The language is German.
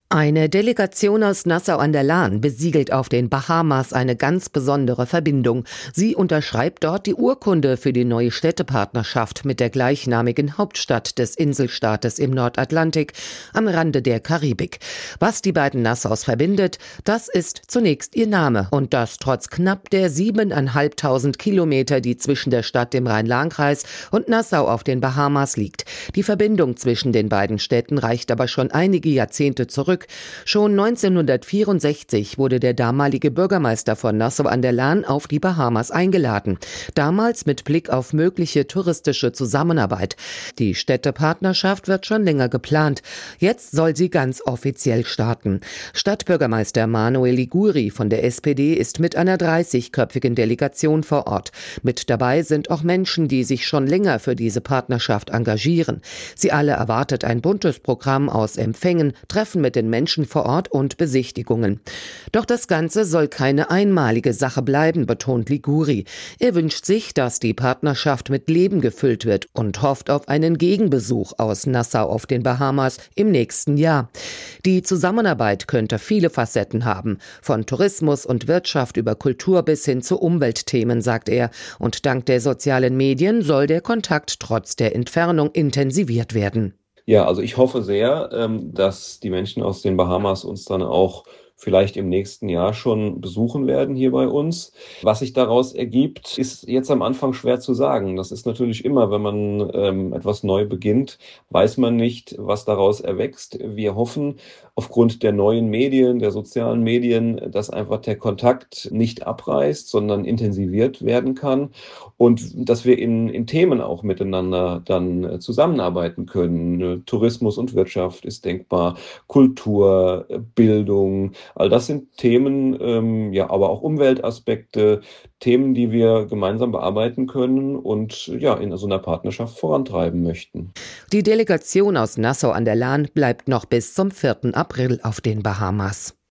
Eine Delegation aus Nassau an der Lahn besiegelt auf den Bahamas eine ganz besondere Verbindung. Sie unterschreibt dort die Urkunde für die neue Städtepartnerschaft mit der gleichnamigen Hauptstadt des Inselstaates im Nordatlantik am Rande der Karibik. Was die beiden Nassaus verbindet, das ist zunächst ihr Name und das trotz knapp der 7.500 Kilometer, die zwischen der Stadt im Rhein-Lahn-Kreis und Nassau auf den Bahamas liegt. Die Verbindung zwischen den beiden Städten reicht aber schon einige Jahrzehnte zurück. Schon 1964 wurde der damalige Bürgermeister von Nassau an der Lahn auf die Bahamas eingeladen. Damals mit Blick auf mögliche touristische Zusammenarbeit. Die Städtepartnerschaft wird schon länger geplant. Jetzt soll sie ganz offiziell starten. Stadtbürgermeister Manuel Liguori von der SPD ist mit einer 30-köpfigen Delegation vor Ort. Mit dabei sind auch Menschen, die sich schon länger für diese Partnerschaft engagieren. Sie alle erwartet ein buntes Programm aus Empfängen, Treffen mit den Menschen vor Ort und Besichtigungen. Doch das Ganze soll keine einmalige Sache bleiben, betont Liguori. Er wünscht sich, dass die Partnerschaft mit Leben gefüllt wird und hofft auf einen Gegenbesuch aus Nassau auf den Bahamas im nächsten Jahr. Die Zusammenarbeit könnte viele Facetten haben, von Tourismus und Wirtschaft über Kultur bis hin zu Umweltthemen, sagt er. Und dank der sozialen Medien soll der Kontakt trotz der Entfernung intensiviert werden. Ja, also ich hoffe sehr, dass die Menschen aus den Bahamas uns dann auch vielleicht im nächsten Jahr schon besuchen werden hier bei uns. Was sich daraus ergibt, ist jetzt am Anfang schwer zu sagen. Das ist natürlich immer, wenn man etwas neu beginnt, weiß man nicht, was daraus erwächst. Wir hoffen aufgrund der neuen Medien, der sozialen Medien, dass einfach der Kontakt nicht abreißt, sondern intensiviert werden kann und dass wir in Themen auch miteinander dann zusammenarbeiten können. Tourismus und Wirtschaft ist denkbar, Kultur, Bildung. All das sind Themen, ja, aber auch Umweltaspekte, Themen, die wir gemeinsam bearbeiten können und ja, in so einer Partnerschaft vorantreiben möchten. Die Delegation aus Nassau an der Lahn bleibt noch bis zum 4. April auf den Bahamas.